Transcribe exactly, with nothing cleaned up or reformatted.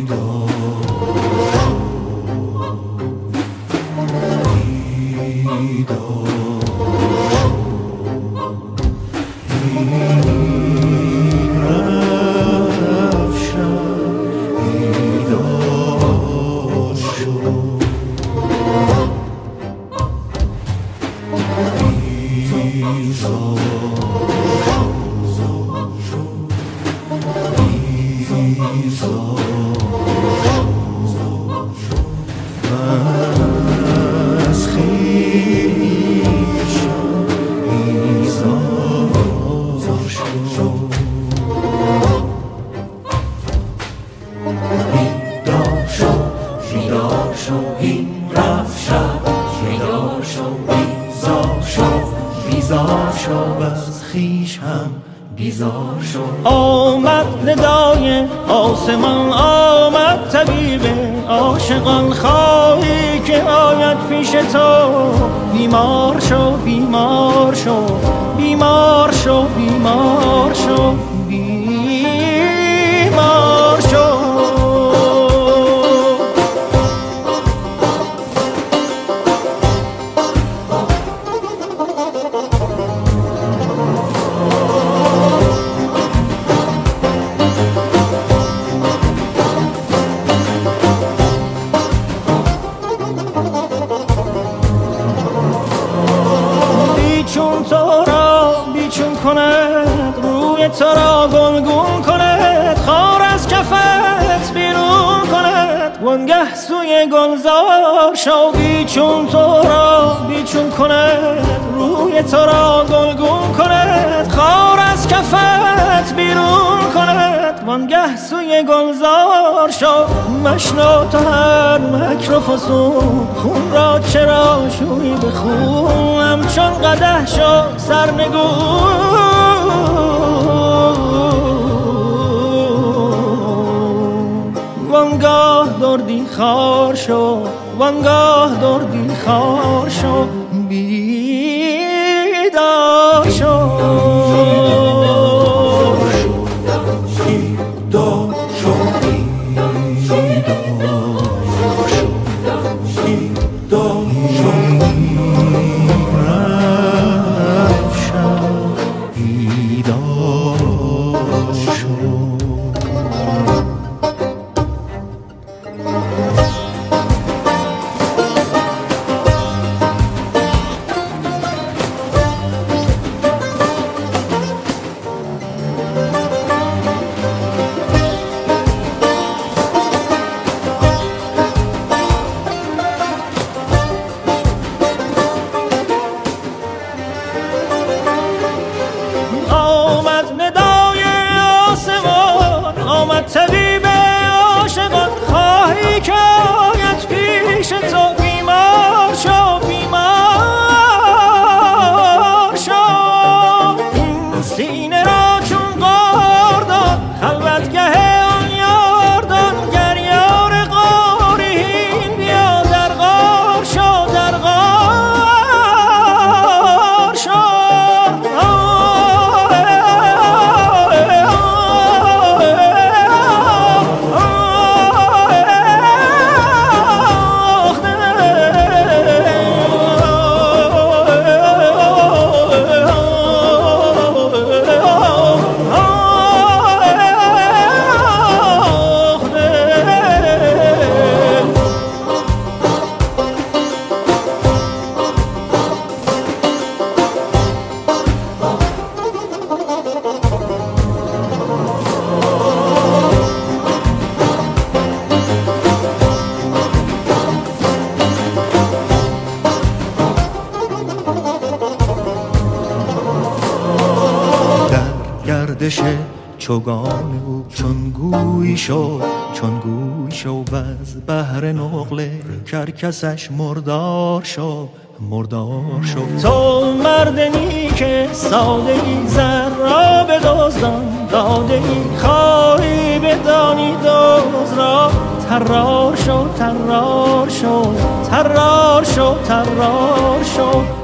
آمد ندای آسمان، آمد طبیب عاشقان، خواهی که آید پیش تو. بیمار شو بیمار شو بیمار شو بیمار شو بیمار شو. تو را گلگون کند، خار از کفت بیرون کند، وانگه سوی گلزار شو. بیچون تو را بیچون کند، روی تو را گلگون کند، خار از کفت بیرون کند، وانگه سوی گلزار شو. مشنو تو هر مکر و فسون، خون را چرا شوی به خون، همچون قدح شو سرنگون. وانگاه دردی خار شو، وانگاه دردی خار شو، بیدار شو. طبیب عاشقان، خواهی که آید پیش تو. بیمار شو بیمار شو، این سینه را چون قاردان، خلوتگه آن یاردان. گر یار غارین بیا در غار شو، در غار شو. گردش چوگان او چون گوی شو، چون گوی شو و از بحر نقل کرکسش مردار شو، مردار شو. تو مردنی که ساده ای زر را بدزدان، داده ای خواهی بدانی دوز را. ترار شو ترار شو ترار شو ترار شو